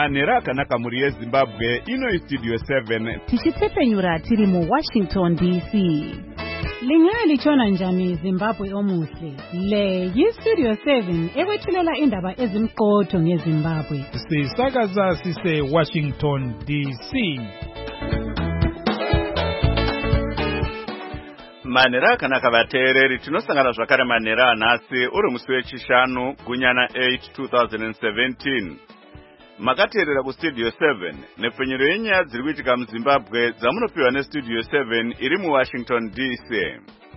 Manera akanaka muri yeZimbabwe ino Studio 7 tichitsepenyura tiri mu Washington DC. Lingalichona njani Zimbabwe omuhle. Le yiStudio 7 ekwethulela indaba ezimqotho ngeZimbabwe. Sisakaza sise Washington DC. Manera akanaka vateereri tinosangana zvakare manera anhasi uri musi wechishanu gunyana 8 2017. Makateerera kuStudio 7 nepfenyero yenyaya dziri kuitika muZimbabwe dzamunopiwa neStudio 7 iri muWashington DC.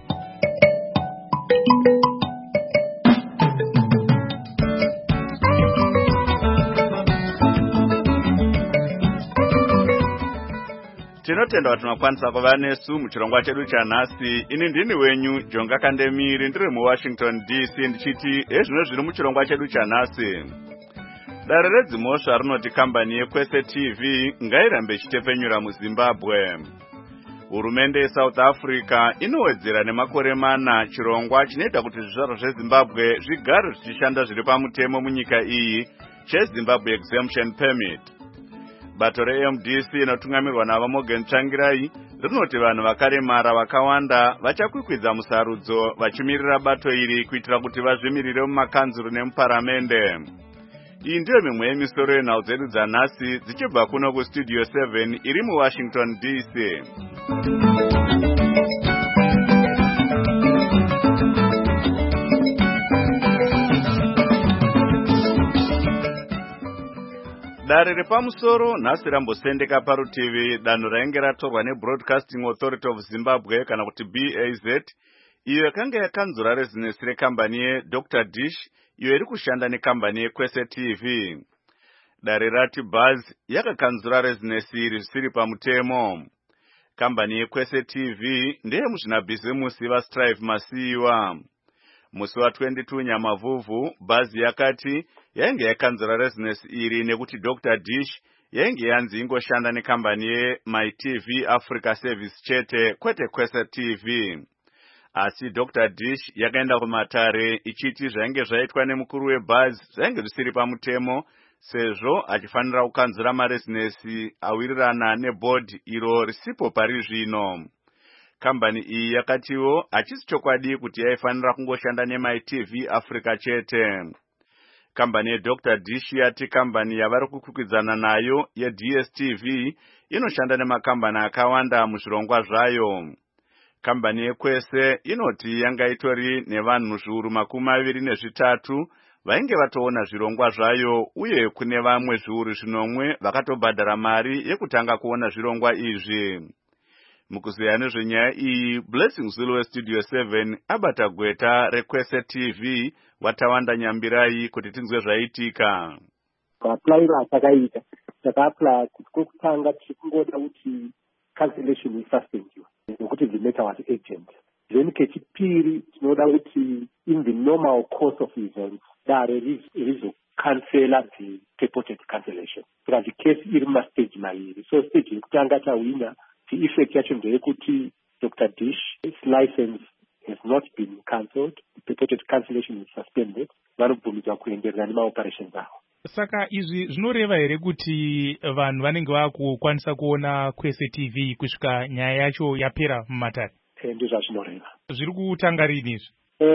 Tinotenda kuti makwanisa kuva nesu muchirongwa chedu chanhasi. Ini ndini wenyu Jonga Kandemiri ndiri muWashington DC ndichiti ezvino zviri muchirongwa chedu chanhasi. Dare redzimhosva rinoti kambani yeKwese TV ngairambe ichitepfenyura muZimbabwe. Hurumende yeSouth Africa inowedzera nemakore 4 chirongwa chinoita kuti zvizvarwa zveZimbabwe zvigare zvichishanda zviri pamutemo munyika iyi cheZimbabwe Exemption Permit. Bato reMDC inotungamirwa naVaMorgan Tsvangirai rinoti vanhu vakaremara vakawanda vachakwikwidza musarudzo vachimirira bato iri kuitira kuti vazvimirire mumakanzuru nemuparamende. Iyi ndiyo mimwe yemisoro yenhau dzedu dzanhasi dzichibva kuno kuStudio 7 iri muWashington DC. Dare repamusoro nhasi rambosendeka parutivi danho rainge ratorwa neBroadcasting Authority of Zimbabwe kana kuti BAZ, iyo yakanga yakanzura rezinesi rekambani yeDr Dish iyo iri kushanda nekambani yeKwese TV. Dare rati Buzz yakakanzura rezinesi iri zvisiri pamutemo. Kambani yeKwese TV ndeye muzvinabhizimusi vaStrive Masiyiwa. Musi wa22 Nyamavhuvhu, Buzz yakati yainge yakanzura rezinesi iri nekuti Dr Dish yainge yanzi ingoshanda nekambani yeMyTV Africa Service chete kwete Kwese TV. Asi Dr Dish yakaenda kumatare ichiti zvainge zvaitwa nemukuru weBuzz zvainge zvisiri pamutemo sezvo achifanira kukanzura marezinesi awirirana neboard iro risipo pari zvino. Kambani iyi yakatiwo hachisi chokwadi kuti yaifanira kungoshanda neMyTV Africa chete. Kambani yeDr Dish yati kambani yavari kukwikwidzana nayo yeDSTV inoshanda nemakambani akawanda muzvirongwa zvayo. Kambani yeKwese inoti yanga itori nevanhu zviuru 23 vainge vatoona zvirongwa zvayo uye kune vamwe zviuru 9 vakatobhadhara mari yekutanga kuona zvirongwa izvi. Mukuzeya nezvenyaya iyi, Blessing Zulu weStudio 7 abata gweta reKwese TV Watawanda Nyambirai kuti tinzwe zvaitika. Kuapplyira takaita taka-apply kutanga tichikungoda kuti cancellation isuspendiwe nokuti the matter was urgent. Then kechipiri tinoda kuti in the normal course of events dare rizocancela the purported cancellation. Because the case iri mastage mairi. So stage yekutanga tawina, the effect yacho ndeyekuti Dr Dish's license has not been cancelled. The purported cancellation is suspended. Vanobvumidzwa kuenderera nemaoperations avo. Saka izvi zvinoreva here kuti vanhu vanenge vakukwanisa kuona Kwese TV kusvika nyaya yacho yapera mumatare? Ndizvo zvinoreva. Zviri kutanga rini izvi?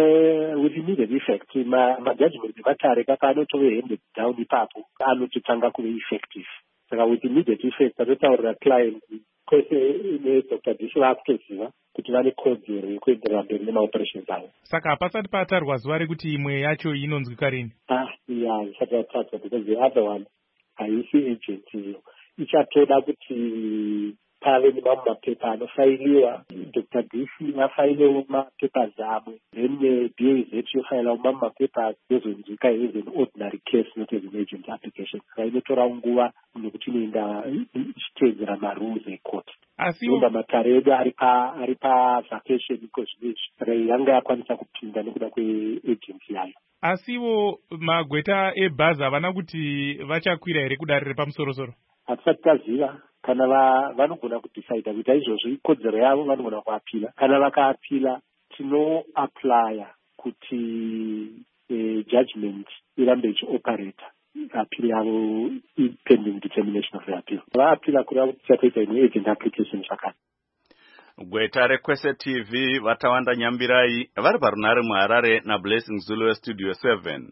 With immediate effect, majudgment ematare kaka anotove handed down ipapo anototanga kuve effective. Saka with immediate effect atotaurira client Kwese neDr Dish vakutoziva kuti vane kodzero yekuenderera mberi nemaoperations avo. Saka hapasati patarwa zuva rekuti imwe yacho inonzwika rini? Isati yatarwa because the other one haisi agent iyo. Ichatoda kuti pave nemamwe mapepa anofailiwa. Dr Dish vafailewo mapepa avo. Then BAZ yofailawo mamwe mapepa yozonzwika as an ordinary case not as an agent application. Saka inotora nguva nekuti inoenda ichiteedzera marules ecourt. Asiwo matare edu ari pavacation iko zvinezvi. Saka yanga yakwanisa kupinda nekuda kweagency yayo. Asiwo magweta eBuzz havana kuti vachakwira here kudare repamusoro-soro? Hatisati taziva. Kana vanogona kudecide kuti izvozvo ikodzero yavo vanogona kuapila. Kana vakaapila tinoaplya kuti judgment irambe ichioperata. appeal yavo pending determination of the appeal. Vaapila kuda kuti chatoita agent application zvakare. Gweta rekwese TV vatawanda Nyambirai vari parunare muHarare naBlessing Zulu weStudio 7.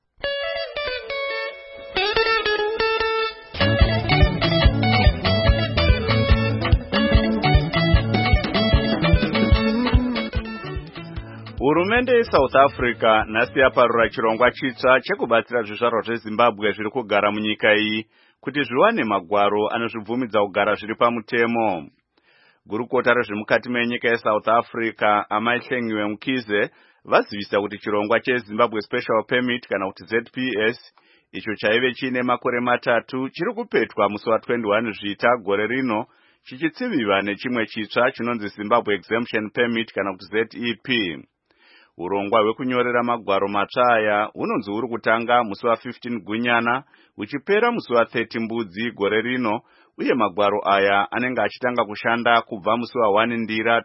Hurumende yeSouth Africa nhasi yaparura chirongwa chitsva chekubatsira zvizvarwa zveZimbabwe zviri kugara munyika iyi kuti zviwane magwaro anozvibvumidza kugara zviri pamutemo. Gurukota rezvemukati menyika yeSouth Africa Amai Hlengiwe Mkhize vazivisa kuti chirongwa cheZimbabwe Special Permit kana kuti ZPS icho chaive chine makore matatu chiri kupetwa musi wa21 Zvita gore rino chichitsiviwa nechimwe chitsva chinonzi Zimbabwe Exemption Permit kana kuti ZEP. Urongwa hwekunyorera magwaro matsva aya hunonzi huri kutanga musi wa15 Gunyana uchipera musi wa30 Mbudzi gore rino, uye magwaro aya anenge achitanga kushanda kubva musi wa1 Ndira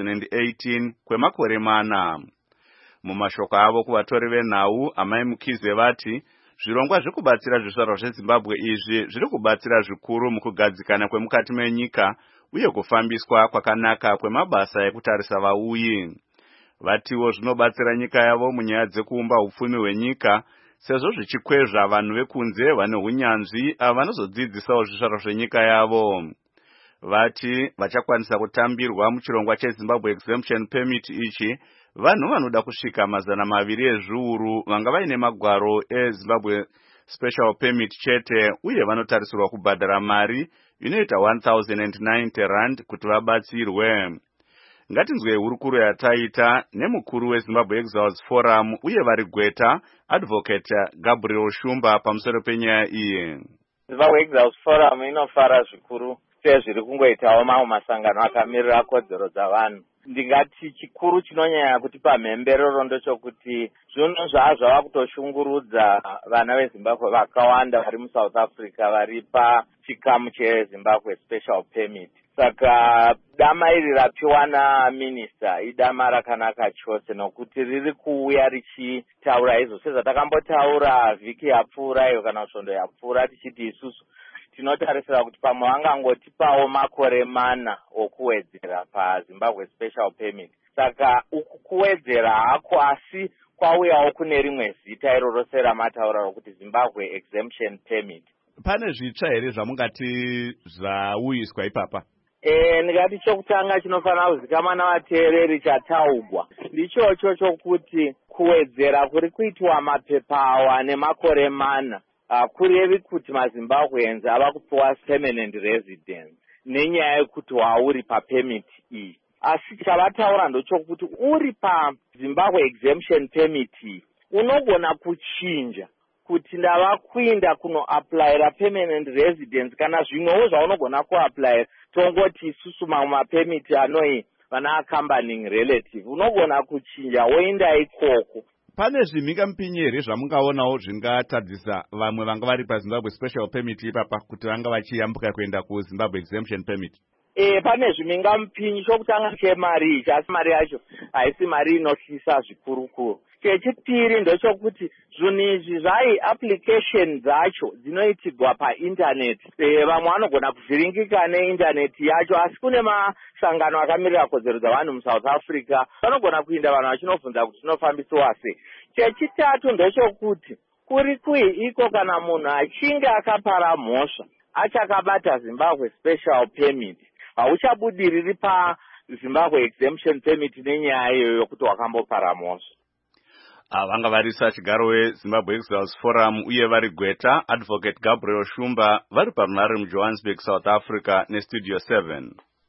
2018 kwemakore mana. Mumashoko avo kuvatori venhau, Amai Mkhize vati zvirongwa zvekubatsira zvizvarwa zveZimbabwe izvi zviri kubatsira zvikuru mukugadzikana kwemukati menyika uye kufambiswa kwakanaka kwemabasa ekutarisa vauyi. Vatiwo zvinobatsira nyika yavo munyaya dzekuumba upfumi hwenyika, sezvo zvichikwezva vanhu vekunze vane hunyanzvi vanozodzidzisawo zvizvarwa zvenyika yavo. Vati vachakwanisa kutambirwa muchirongwa cheZimbabwe Exemption Permit ichi vanhu vanoda kusvika 200 ezviuru vanga vaine magwaro eZimbabwe Special Permit chete, uye vanotarisirwa kubhadhara mari inoita 1090 rand kuti vabatsirwe. Ngatinzwe hurukuro yataita nemukuru weZimbabwe Exiles Forum uye vari Gweta Advocate Gabriel Shumba pamusoro penyaya iyi. Zimbabwe Exiles Forum inofara zvikuru sezviri kungoitawo mamwe masangano akamirira kodzero dzavanhu. Ndingati chikuru chinonyanya kuti pamhemberero ndochokuti zvinhu zvava kutoshungurudza vana veZimbabwe vakawanda vari muSouth Africa vari pachikamu cheZimbabwe Special Permit. Saka dama iri rapiwa naminista idama rakanaka chose nokuti riri kuuya richitaura izvo sezvatakambotaura vhiki yapfuura iyo kana svondo yapfuura tichiti isusu tinotarisira kuti pamwe vangangotipawo makore mana okuwedzera paZimbabwe Special Permit. Saka uku kuwedzera hako asi kwauyawo kune rimwe zita iroro seramataura rokuti Zimbabwe Exemption Permit. Pane zvitsva here zvamungati zvauyiswa ipapa? Ndingati chokutanga chinofanira kuzikamwa navateereri chataugwa ndichocho chokuti kuwedzera kuri kuitwa mapepa awa nemakore mana kurevi kuti maZimbabweans ava kupiwa permanent residence nenyaya yekuti wauri papermit iyi. Asi chavataura ndochokuti uri paZimbabwe Exemption Permit iyi unogona kuchinja kuti ndava kuinda kunoaplayira permanent residence kana zvimwewo zvaunogona kuaplayira tongoti isusu mamwe mapemiti anoi vana accompanying relative unogona kuchinja woinda ikoko. Pane zvimhingamupinyi here zvamungaonawo zvingatadzisa vamwe vanga vari paZimbabwe Special Permit ipapa kuti vanga vachiyambuka kuenda kuZimbabwe Exemption Permit? Pane zvimhingamupinyi. Chokutanga chemari ichi, asi mari yacho haisi mari inotyisa zvikurukuru. Chechipiri ndochokuti zvinhu izvi zvai application dzacho dzinoitirwa painternet. Vamwe vanogona kuvhiringika neinternet yacho, asi kune masangano akamirira kodzero dzavanhu muSouth Africa vanogona kuinda vanhu vachinobvunza kuti zvinofambisiwa sei. Chechitatu ndochokuti kuri kui iko kana munhu achinge akapara mhosva achakabata Zimbabwe Special Permit hauchabudiriri paZimbabwe Exemption Permit nenyaya iyoyo yokuti wakambopara mhosva. Vanga varisa chigaro weZimbabwe Exiles Forum uye vari Gweta Advocate Gabriel Shumba vari parunare muJohannesburg, South Africa neStudio 7.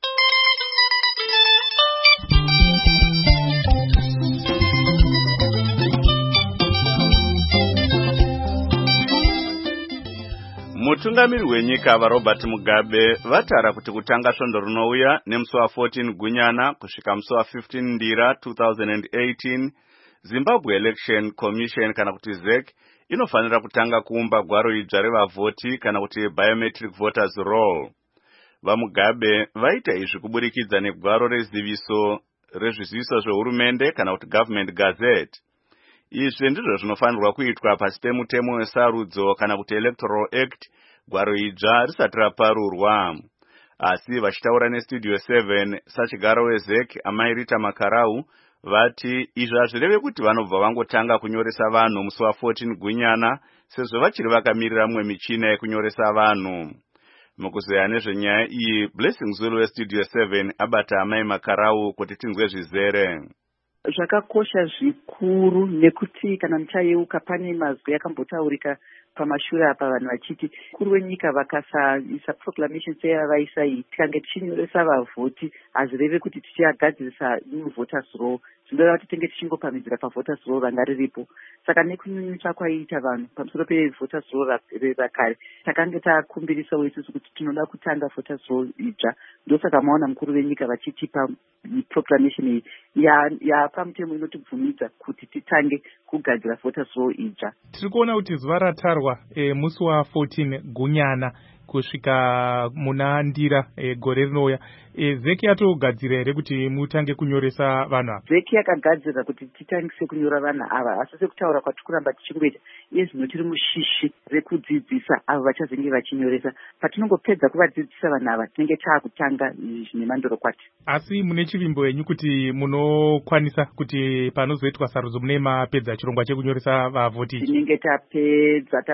Mutungamiri wenyika vaRobert Mugabe vatara kuti kutanga svondo rinouya nemusi wa14 Gunyana kusvika musi wa15 Ndira 2018 Zimbabwe Election Commission kana kuti ZEC inofanira kutanga kuumba gwaro idzva revavhoti kana kuti biometric voters roll. VaMugabe vaita izvi kuburikidza negwaro rezviziviso zvehurumende kana kuti government gazette. Izvi ndizvo zvinofanirwa kuitwa pasi pemutemo wesarudzo kana kuti Electoral Act gwaro idzva risati raparurwa. Asi vachitaura neStudio 7 sachigaro weZEC Amai Rita Makarau vati izvi hazvireve kuti vanobva vangotanga kunyoresa vanhu musi wa14 Gunyana sezvo vachiri vakamirira mumwe michina yekunyoresa vanhu. Mukuzeya nezvenyaya iyi, Blessing Zulu weStudio 7 abata Amai Makarau kuti tinzwe zvizere. Zvakakosha zvikuru nekuti kana muchayeuka pane mazwi akambotaurika pamashure apa vanhu vachiti mukuru wenyika vakasaisa proclamation seyavaisa iyi tikange tichinyoresa vavhoti hazvireve kuti tichagadzirisa new voters roll, zvinoreva kuti tinge tichingopamhidzira pavoters roll ranga riripo. Saka nekunyunyuta kwaiita vanhu pamusoro pevoters roll rakare takange takumbirisawo isusu kuti tinoda kutanga voters roll idzva. Ndosaka maona mukuru wenyika vachitipa proclamation iyi yapamutemo inotibvumidza kuti titange kugadzira voters roll idzva. Tiri kuona kuti zuva ratarwa musi wa14 Gunyana kusvika muna Ndira gore rinouya. ZEC yatogadzira here kuti mutange kunyoresa vanhu ava? ZEC yakagadzira kuti titangise kunyora vanhu ava, asi sekutaura kwatikuramba tichingoita iye zvino tiri mushishi rekudzidzisa avo vachazenge vachinyoresa. Patinongopedza kuvadzidzisa vanhu ava tinenge taakutanga zvine mandorokwati. Asi mune chivimbo yenyu kuti munokwanisa kuti panozoitwa sarudzo mune mapedza chirongwa chekunyoresa vavhoti? Tinenge tapedza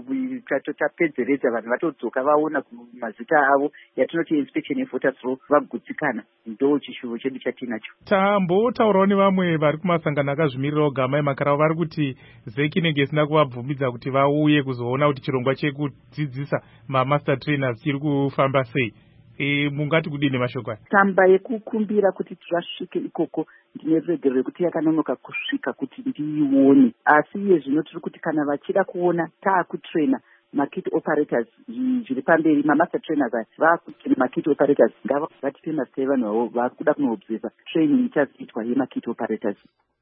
tapedzeredza vanhu vatodzoka vaona mazita avo yatinoti inspection yevoters roll vagutsikana. Ndo chishuvo chedu chatinacho. Tambotaurawo nevamwe vari kumasangano akazvimirirawo Amai Makarau vari kuti ZEC inenge isina kuvabvumidza kuti vauye kuzoona kuti chirongwa chekudzidzisa mamaster trainers chiri kufamba sei. Mungati kudini mashoko aya? Tsamba yekukumbira kuti twasvike ikoko ndine ruregerero rekuti yakanonoka kusvika kuti ndiione. Asi iye zvino tiri kuti kana vachida kuona taakutraina makit operators zviri pamberi, mamaster trainers aya vaakutraina makit operators, ngavatipe mazita evanhu vavo vari kuda kunoobvesa training ichazoitwa yemakit operators.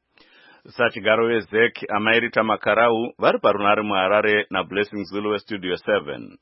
Sachigaro weZEC Amai Rita Makarau vari parunare muHarare naBlessing Zulu weStudio 7.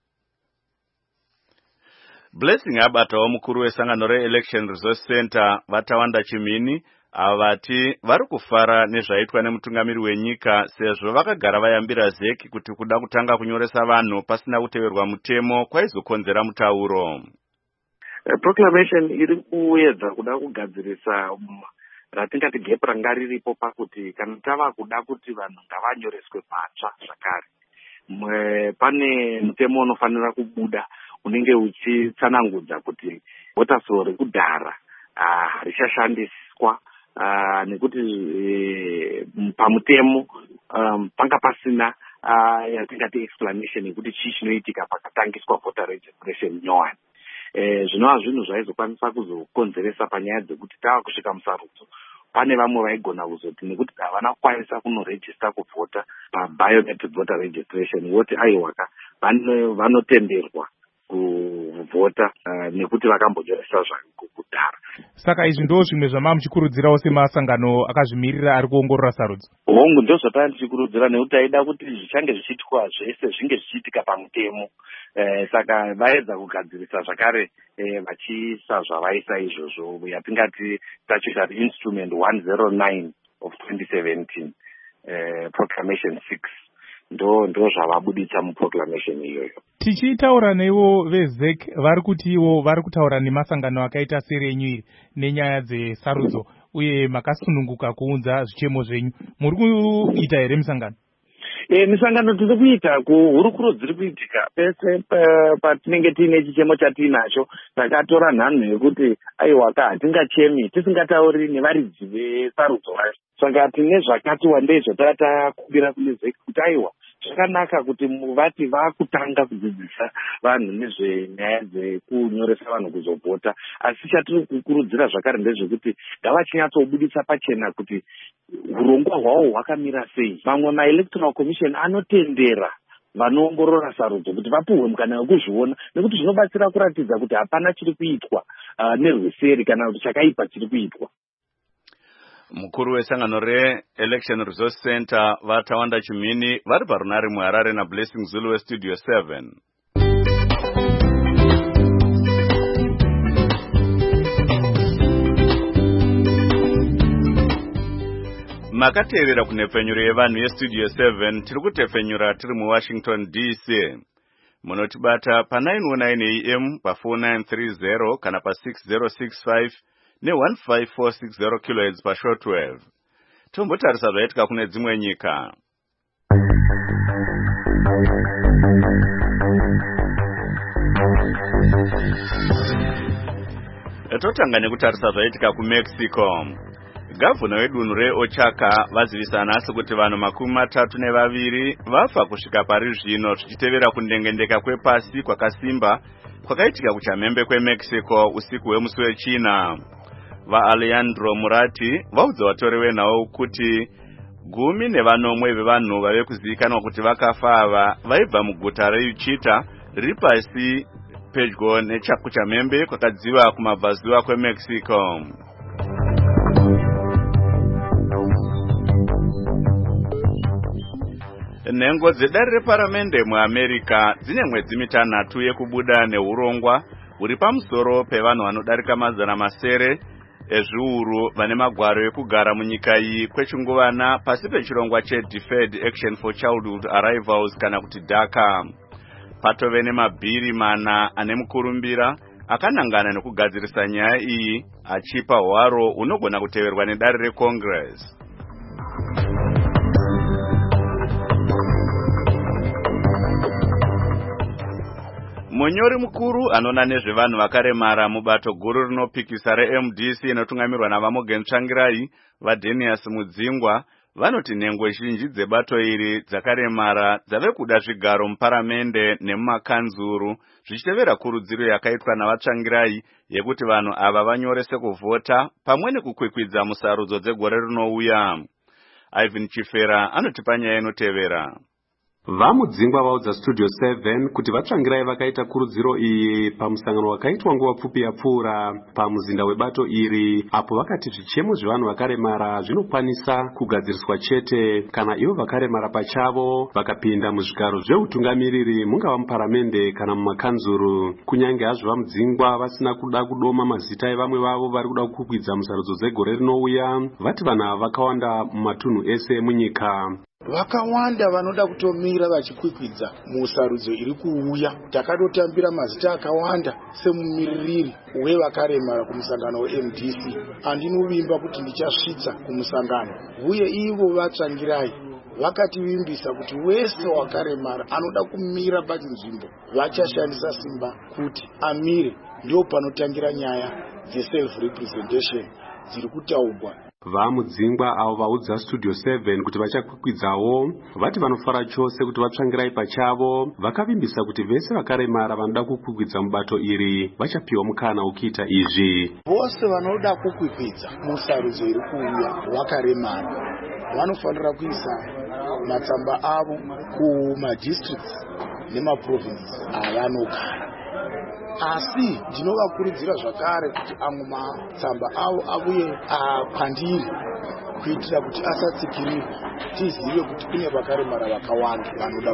Blessing abatawo mukuru wesangano reElection Resource Center Vatawanda Chimini avati vari kufara nezvaitwa nemutungamiri wenyika sezvo vakagara vayambira ZEC kuti kuda kutanga kunyoresa vanhu pasina kuteverwa mutemo kwaizokonzera mutauro. Proclamation iri kuedza kuda kugadzirisa ratingati gap ranga riripo pakuti kana tava kuda kuti vanhu ngavanyoreswe patsva zvakare. Pane mutemo unofanira kubuda unenge uchitsanangudza kuti voters roll rekudhara richashandiswa nekuti pamutemo panga pasina yatingati explanation yekuti chii chinoitika pakatangiswa voter registration nyowani. Zvinova zvinhu zvaizokwanisa kuzokonzeresa panyaya dzekuti tava kusvika musarudzo pane vamwe vaigona kuzoti nekuti havana kukwanisa kunorejista kuvhota pabiometric voter registration voti aiwaka vanotenderwa kuvhota nekuti vakambonyoresa zvakudhara. Saka izvi ndo zvimwe zvamamuchikurudzirawo semasangano akazvimirira ari kuongorora sarudzo? Hongu ndo zvatanga tichikurudzira nekuti taida kuti zvichange zvichiitwa zvese zvinge zvichiitika pamutemo. Saka vaedza kugadzirisa zvakare vachiisa zvavaisa izvozvo yatingati tachiita instrument 109 of 2017 proclamation 6 ndo zvavabuditsa muproclamation iyoyo. Tichitaura neivo veZEC vari kuti ivo vari kutaura nemasangano akaita serenyu iri nenyaya dzesarudzo uye makasununguka kuunza zvichemo zvenyu. Muri kuita here misangano? Misangano tiri kuita hurukuro dziri kuitika pese patinenge tiine chichemo chatiinacho takatora nhanho yekuti aiwaka hatingachemi tisingatauri nevaridzi vesarudzo vacho. Saka tine zvakati wandei zvatatakumbira kune ZEC kuti aiwa zvakanaka kuti vati vakutanga kudzidzisa vanhu nezvenyaya dzekunyoresa vanhu kuzovhota, asi chatiri kukurudzira zvakare ndezvekuti ngavachinyatsobudisa pachena kuti urongwa hwavo hwakamira sei. Mamwe maElectoral Commission anotendera vanoongorora sarudzo kuti vapuhwe mukana wekuzviona, nekuti zvinobatsira kuratidza kuti hapana chiri kuitwa nerweseri kana kuti chakaipa chiri kuitwa. Mukuru wesangano reElection Resource Center Vatawanda Chimini vari parunare muHarare naBlessing Zulu weStudio 7. Makateerera kunepfenyuro yevanhu yestudio 7 tiri kutepfenyura tiri muWashington DC. Munotibata pa 919 AM pa 4930 kana pa 6065 ne15460 kHz pa shortwave. Tombotarisa zvaitika kune dzimwe nyika. Totanga nekutarisa zvaitika kuMexico. Gavhuna wedunhu reOaxaca vazivisa nhasi kuti vanhu 32 vafa kusvika pari zvino zvichitevera kundengendeka kwepasi kwakasimba kwakaitika kuchamhembe kweMexico usiku hwemusi wechina. VaAlejandro Murati vaudza vatori venhau kuti 10 vevanhu vave kuzivikanwa kuti vakafa ava vaibva muguta reUchita riri pasi pedyo nechakuchamhembe kwakadziva kumabvazuva kweMexico. Nhengo dzedare reparamende muAmerica dzine mwedzi 3 yekubuda neurongwa huri pamusoro pevanhu vanodarika 700 ezviuru vane magwaro ekugara munyika iyi kwechinguvana pasi pechirongwa cheDeferred Action for Childhood Arrivals kana kuti DACA. Patove nemabhiri 4 ane mukurumbira akanangana nekugadzirisa nyaya iyi achipa hwaro unogona kuteverwa nedare reCongress. Munyori mukuru anona nezvevanhu vakaremara mubato guru rinopikisa reMDC inotungamirwa naVaMorgan Tsvangirai vaDenius Mudzingwa vanoti nhengo zhinji dzebato iri dzakaremara dzave kuda zvigaro muparamende nemumakanzuru zvichitevera kurudziro yakaitwa navaTsvangirai yekuti vanhu ava vanyorese kuvhota pamwe nekukwikwidza musarudzo dzegore rinouya. Ivan Chifera anotipa nyaya inotevera. VaMudzingwa vaudza Studio 7 kuti vaTsvangirai vakaita kurudziro iyi pamusangano wakaitwa nguva pfupi yapfuura pamuzinda webato iri, apo vakati zvichemo zvevanhu vakaremara zvinokwanisa kugadziriswa chete kana ivo vakaremara pachavo vakapinda muzvigaro zveutungamiriri mungava muparamende kana mumakanzuru. Kunyange hazvo vaMudzingwa vasina kuda kudoma mazita evamwe vavo vari kuda kukwidza musarudzo dzegore rinouya, vati vanhu ava vakawanda mumatunhu ese munyika. Vakawanda vanoda kutomira vachikwikwidza musarudzo iri kuuya. Takadotambira mazita akawanda semumiririri wevakaremara kumusangano weMDC. Andinovimba kuti ndichasvitsa kumusangano, uye ivo vaTsvangirai vakativimbisa kuti wese wakaremara anoda kumira pachinzvimbo vachashandisa simba kuti amire. Ndio panotangira nyaya dzeself representation dziri kutaurwa. VaMudzingwa avo vaudza Studio 7 kuti vachakwikwidzavo vati vanofara chose kuti vaTsvangirai pachavo vakavimbisa kuti vese vakaremara vanoda kukwikwidza mubato iri vachapiwa mukana ukiita izvi. Vose vanoda kukwikwidza musarudzo iri kuuya vakaremara vanofanira kuisa matsamba avo kumadistricts nemaprovinces avanogara. Asi ndinovakurudzira zvakare kuti amwe matsamba avo avuye pandiri kuitira kuti asatsikirirwa, tizive kuti kune vakaremara vakawanda vanoda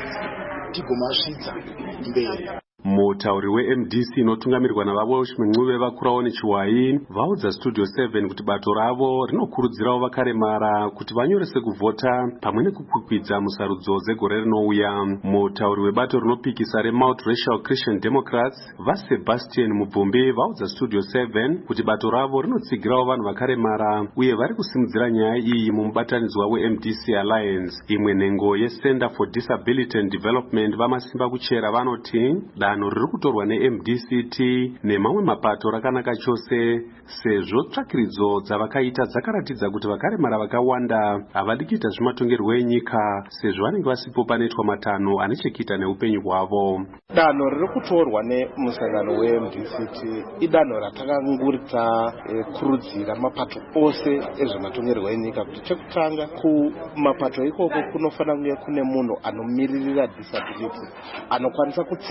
tigomasvitsa mberi. Mutauri weMDC inotungamirwa navaWashington vakuraone Chiwai vaudza Studio 7 kuti bato ravo rinokurudzirawo vakaremara kuti vanyorese kuvhota pamwe nekukwikwidza musarudzo dzegore rinouya. Mutauri webato rinopikisa reMultiracial Christian Democrats vaSebastian Mubvumbi vaudza Studio 7 kuti bato ravo rinotsigirawo vanhu vakaremara uye vari kusimudzira nyaya iyi mumubatanidzwa weMDC Alliance. Imwe nhengo yeCenter for Disability and Development vamasimba kuchera vanoti danho riri kutorwa neMDCT nemamwe mapato rakanaka chose sezvo tsvakiridzo dzavakaita dzakaratidza kuti vakaremara vakawanda havadi kuita zvematongerwo enyika sezvo vanenge vasipo panoitwa matanho ane chekuita neupenyu hwavo. Danho riri kutorwa nemusangano weMDCT idanho ratakangurita kurudzira mapato ose ezvematongerwo enyika kuti chekutanga kumapato ikoko kunofanira kunge kune munhu anomiririra disability anokwanisa kutsanangura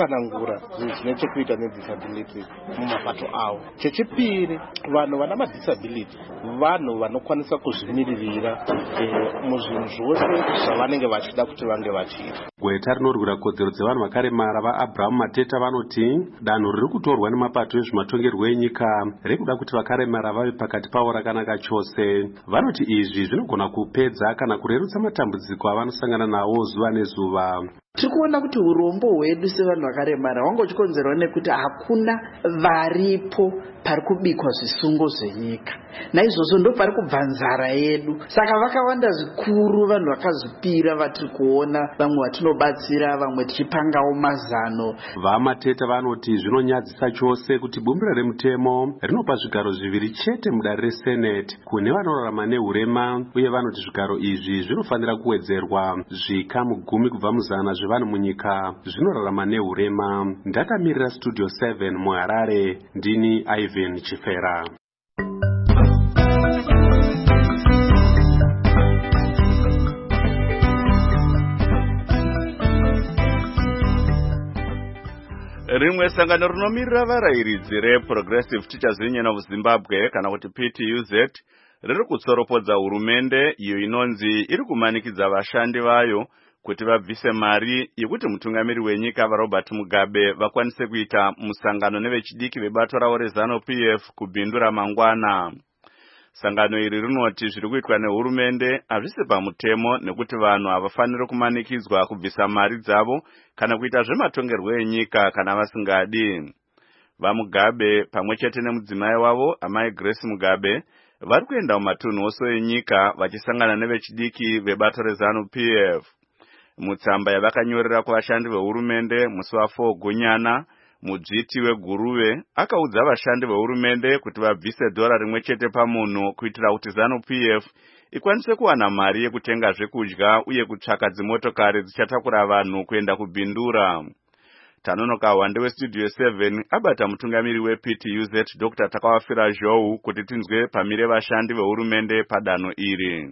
kuvhura zvine chekuita nedisability mumapato avo. Chechipiri, vanhu vana madisability vanhu vanokwanisa kuzvimiririra muzvinhu zvose zvavanenge vachida kuti vange vachiita. Gweta rinorwira kodzero dzevanhu vakaremara vaAbraham Mateta vanoti danho riri kutorwa nemapato ezvematongerwo enyika rekuda kuti vakaremara vave pakati pavo rakanaka chose. Vanoti izvi zvinogona kupedza kana kurerutsa matambudziko avanosangana nawo zuva nezuva. Tiri kuona kuti urombo hwedu sevanhu vakaremara hwangochikonzerwa nekuti hakuna varipo pari kubikwa zvisungo zvenyika. Naizvozvo ndo pari kubva nzara yedu. Saka vakawanda zvikuru vanhu vakazvipira vatiri kuona, vamwe vatinobatsira, vamwe tichipangawo mazano. VaMateta vanoti zvinonyadzisa chose kuti bumbiro remutemo rinopa zvigaro 2 chete mudare reSenate kune vanorarama neurema, uye vanoti zvigaro izvi zvinofanira kuwedzerwa zvikamu 10 kubva muzana zvevanhu munyika zvinorarama neurema. Ndakamirira Studio 7 muHarare, ndini Ivan Chifera. Rimwe sangano rinomirira varayiridzi reProgressive Teachers Union of Zimbabwe kana kuti PTUZ riri kutsoropodza hurumende iyo inonzi iri kumanikidza vashandi vayo kuti vabvise mari yekuti mutungamiri wenyika vaRobert Mugabe vakwanise kuita musangano nevechidiki vebato ravo reZANU-PF kubindu ramangwana. Sangano iri rinoti zviri kuitwa nehurumende hazvisi pamutemo nekuti vanhu havafaniri kumanikidzwa kubvisa mari dzavo kana kuita zvematongerwo enyika kana vasingadi. VaMugabe pamwe chete nemudzimai wavo amai Grace Mugabe vari kuenda mumatunhu ose enyika vachisangana nevechidiki vebato reZANU-PF. Mutsamba yavakanyorera kuvashandi vehurumende musi wa4 Gunyana, mudzviti weGuruve akaudza vashandi vehurumende kuti vabvise $1 chete pamunhu kuitira kuti ZANU-PF ikwanise kuwana mari yekutenga zvekudya uye kutsvaka dzimotokari dzichatakura vanhu kuenda kubindura. Tanonoka Wande weStudio 7 abata mutungamiri wePTUZ Dr. Takawafira Zhou kuti tinzwe pamire vashandi vehurumende padanho iri.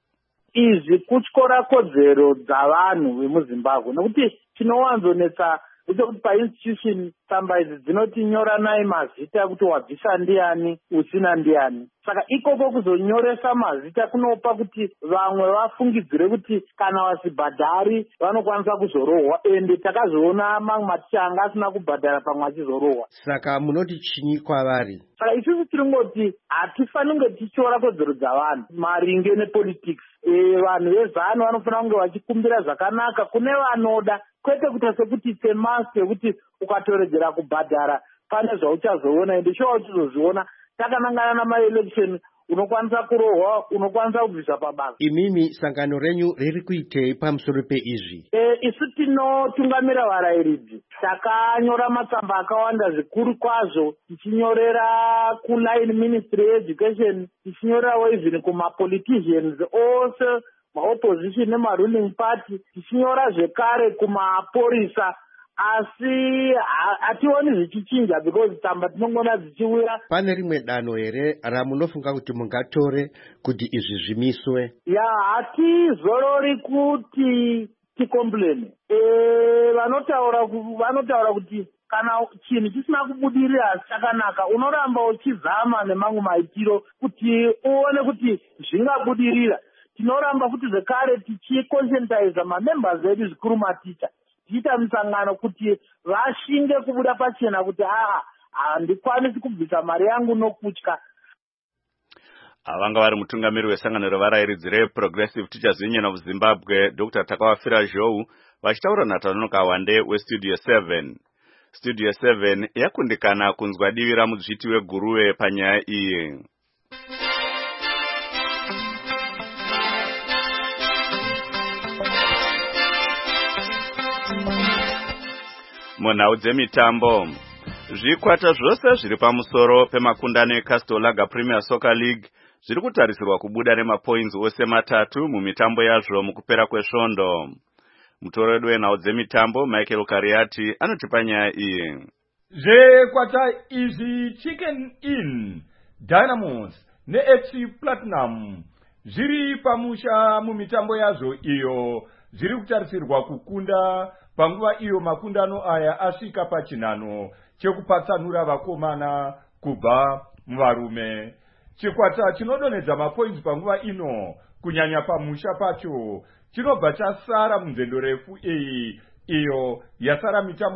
Izvi kutyora kodzero dzavanhu vemuZimbabwe nekuti chinowanzonetsa kuti painstitution tsamba idzi dzinoti nyora nai mazita kuti wabvisa ndiani usina ndiani. Saka ikoko kuzonyoresa mazita kunopa kuti vamwe vafungidzire kuti kana vasibhadhari vanokwanisa kuzorohwa, ende takazoona mamwe maticha anga asina kubhadhara pamwe achizorohwa. Saka munoti chinyi kwavari? Saka isusu tiringoti hatifaniri kunge tichiora kodzero dzavanhu maringe nepolitics. Vanhu vezano vanofanira kunge vachikumbira zvakanaka kune vanoda, kwete kuita sekuti semasi yekuti ukatoredzera kubhadhara pane zvauchazoona, ende shuwa uchizozviona takanangana namaelection unokwanisa kurohwa, unokwanisa kubvisa pabasa. Imimi sangano renyu riri kuitei pamusoro peizvi? Isu tinotungamira varayiridzi. Takanyora matsamba akawanda zvikuru kwazvo, tichinyorera kuLine Ministry yeEducation, tichinyorerawo even kumapoliticians ose, maopposition nemaruling party, tichinyora zvekare kumaporisa. Asi hationi zvichichinja because tsamba tinongona dzichiwira. Pane rimwe danho here ramunofunga kuti mungatore kuti izvi zvimiswe? Hatizorori kuti tikomplain. Vanotaura kuti kana chinhu chisina kubudirira chakanaka unoramba uchizama nemamwe maitiro kuti uone kuti zvingabudirira. Tinoramba futi zvekare tichiconscientize mamembers edu zvikuru maticha, tiita musangano kuti vashinge kubuda pachena kuti handikwanisi kubvisa mari yangu nokutya. Avanga vari mutungamiri wesangano revarayiridzi reProgressive Teachers Union of Zimbabwe Dr. Takawafira Zhou vachitaura naTanonoka Wande weStudio 7. Studio 7 yakundikana kunzwa divi ramudzviti weGuruve panyaya iyi. Munhau dzemitambo, zvikwata zvose zviri pamusoro pemakundano eCastle Lager Premier Soccer League zviri kutarisirwa kubuda nemapoints ose 3 mumitambo yazvo mukupera kwesvondo. Mutoredo wenhau dzemitambo Michael Kariati anotipa nyaya iyi. Zvikwata izvi Chicken Inn, Dynamos neFC Platinum zviri pamusha mumitambo yazvo iyo zviri kutarisirwa kukunda panguva iyo makundano aya asvika pachinhano chekupatsanura vakomana kubva muvarume. Chikwata chinodonhedza mapoints panguva ino kunyanya pamusha pacho chinobva chasara munzendo refu iyi iyo yasara mitambo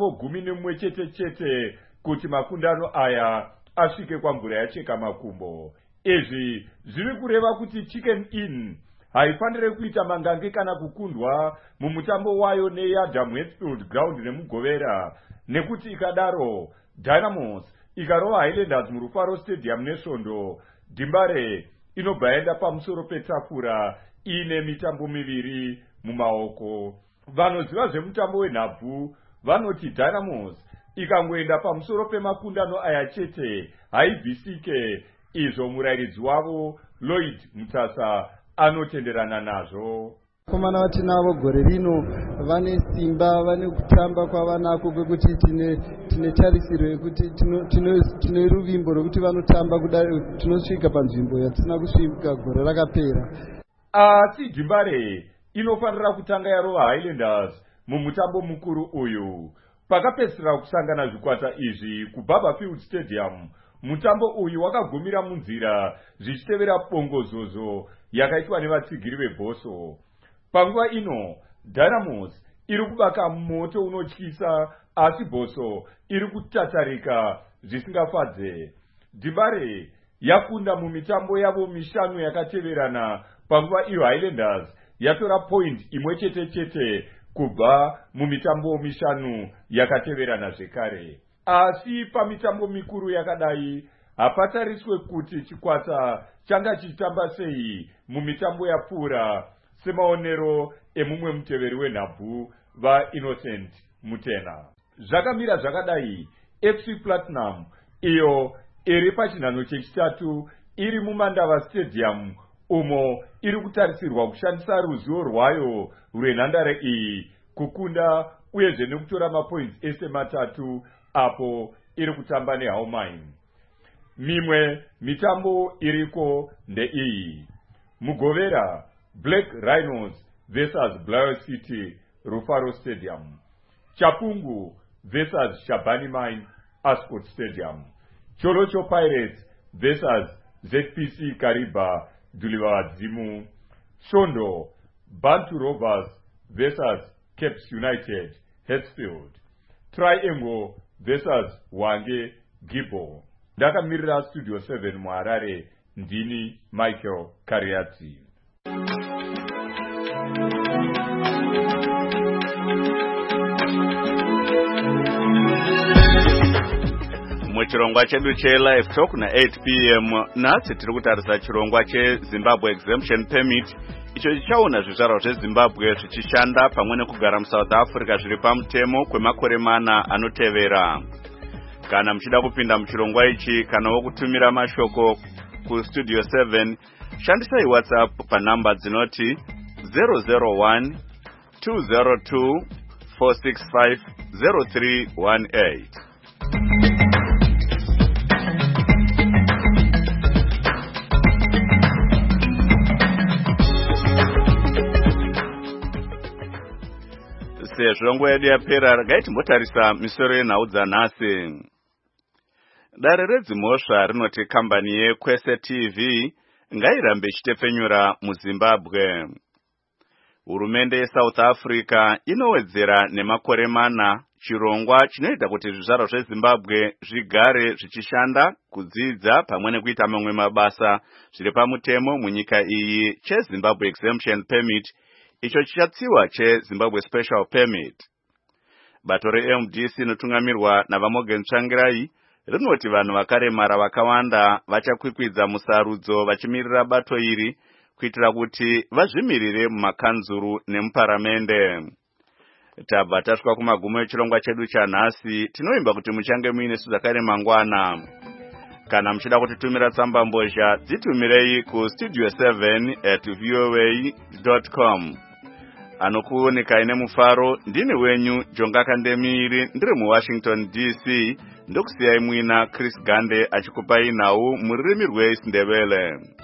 11 chete kuti makundano aya asvike kwamvura yacheka makumbo. Izvi zviri kureva kuti Chicken Inn haifanire kuita mangange kana kukundwa mumutambo wayo neAdam Westfield Ground nemugovera, nekuti ikadaro Dynamos ikarova Highlanders murufaro Stadium nesvondo, Dimbare inobva yaenda pamusoro petafura ine mitambo miviri mumaoko. Vanoziva zvemutambo wenhabvu vanoti Dynamos ikangoenda pamusoro pemakundano aya chete haibvisike, izvo murairidzi wavo Lloyd Mutasa anotenderana nazvo. Vakomana vatinavo gore rino vane simba, vane kutamba kwavanako kwekuti tine tarisiro yekuti tine ruvimbo rwekuti vanotamba kudai tinosvika panzvimbo yatisina kusvika gore rakapera. Asi Dimbare inofanira kutanga yarova Highlanders mumutambo mukuru uyu. Pakapedzisira kusangana zvikwata izvi kuBaba Field Stadium, mutambo uyu wakagumira munzira zvichitevera bongozozo yakaitwa nevatsigiri vebhoso. Panguva ino Dynamos iri kubaka moto unotyisa, asi bhoso iri kutatarika zvisingafadze. Dimbare yakunda mumitambo yavo mishanu yakateverana, panguva iyo Highlanders yatora point imwe chete kubva mumitambo mishanu yakateverana zvekare. Asi pamitambo mikuru yakadai hapatariswe kuti chikwata changa chichitamba sei mumitambo yapfuura, semaonero emumwe muteveri wenhabvu vaInnocent Mutena. Zvakamira zvakadai, FC Platinum iyo iri pachinhano chechitatu iri muMandava Stadium umo iri kutarisirwa kushandisa ruzivo rwayo rwenhandare iyi kukunda uyezve nekutora mapoints ese matatu apo iri kutamba neHalmain. Mimwe mitambo iriko ndeiyi: mugovera Black Rhinos vs Blair City Rufaro Stadium, Chapungu vs Shabani Mine Ascot Stadium, Cholocho Pirates vs ZPC Kariba Dulivadzimu, Shondo Bantu Rovers vs Caps United Heathfield, Triangle vs Wange Gibo. Ndakamirira Studio 7 muHarare, ndini Michael Kariati. Muchirongwa chedu che-Live Talk na 8 p.m. nasi tiri kutarisa chirongwa che-Zimbabwe Exemption Permit, icho chichaona zvizvarwa zveZimbabwe zvichishanda pamwe nekugara muSouth Africa zviri pamutemo kwemakore 4 anotevera. Kana muchida kupinda muchirongwa ichi kanawo kutumira mashoko kuStudio 7, shandisai WhatsApp panhamba dzinoti 001 202 465 0318. Sezvo nguva yedu yapera, regai timbotarisa misoro yenhau dzanhasi. Dare redzimhosva rinoti kambani yeKwese TV ngairambe ichitepfenyura muZimbabwe. Hurumende yeSouth Africa inowedzera nemakore 4 chirongwa chinoita kuti zvizvarwa zveZimbabwe zvigare zvichishanda, kudzidza pamwe nekuita mamwe mabasa zviri pamutemo munyika iyi cheZimbabwe Exemption Permit, icho chichatsiwa cheZimbabwe Special Permit. Bato reMDC inotungamirwa naVaMorgan Tsvangirai rinoti vanhu vakaremara vakawanda vachakwikwidza musarudzo vachimirira bato iri kuitira kuti vazvimirire mumakanzuru nemuparamende. Tabva tasvika kumagumo echirongwa chedu chanhasi. Tinoimba kuti muchange muine zvakare mangwana. Kana muchida kutitumira tsamba mbozha, dzitumirei kustudio 7@voa.com. Anokuoneka ine mufaro ndini wenyu Jonga Kandemiri, ndiri muWashington DC, ndokusiyai muina Chris Gande achikupai nhau mururimi rweIsindebele.